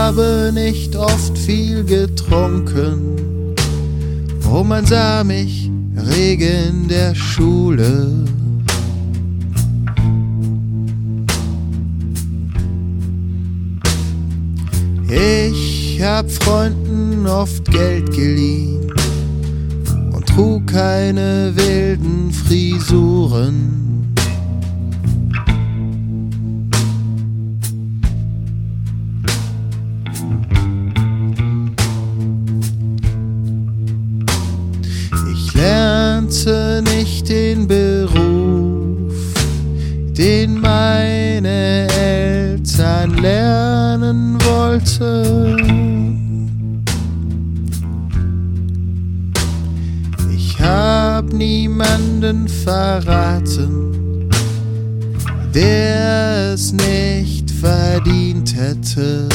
habe nicht oft viel getrunken. Oh, man sah mich rege in der Schule. Ich hab Freunden oft Geld geliehen und trug keine wilden Frisuren. Ich lernte nicht den Beruf, den meine Eltern lernen wollten. Ich hab niemanden verraten, der es nicht verdient hätte.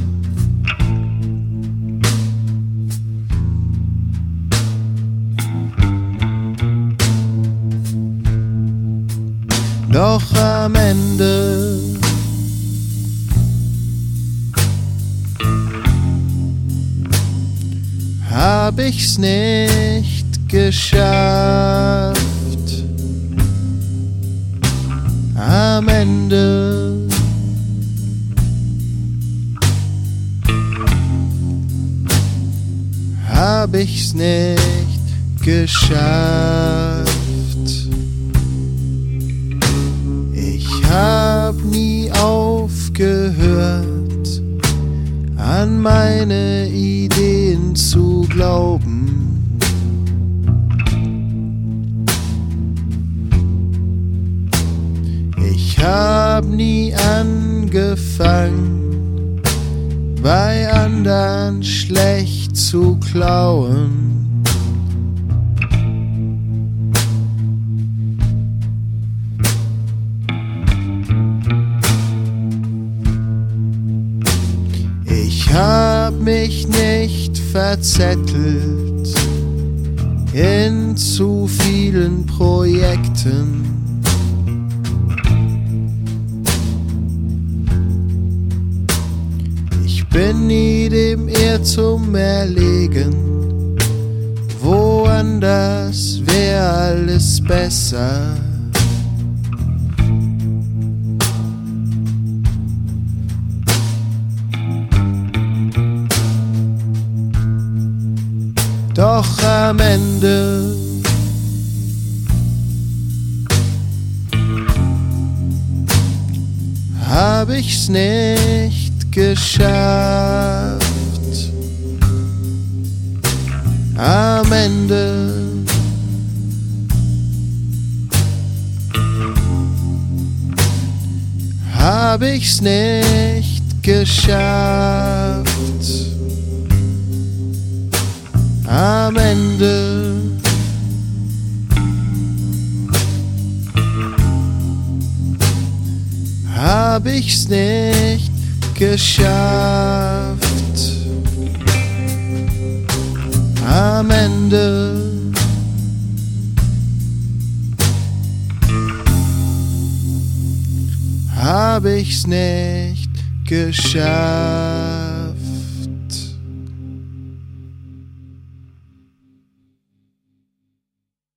Doch am Ende hab ich's nicht geschafft. Am Ende hab ich's nicht geschafft. Ich hab nie aufgehört, an meine Ideen zu glauben. Ich hab nie angefangen, bei anderen schlecht zu klauen. Ich hab mich nicht verzettelt in zu vielen Projekten. Ich bin nie dem Irrtum erlegen, woanders wär alles besser. Doch am Ende hab ich's nicht geschafft. Am Ende hab ich's nicht geschafft. Am Ende hab ich's nicht geschafft. Am Ende hab ich's nicht geschafft.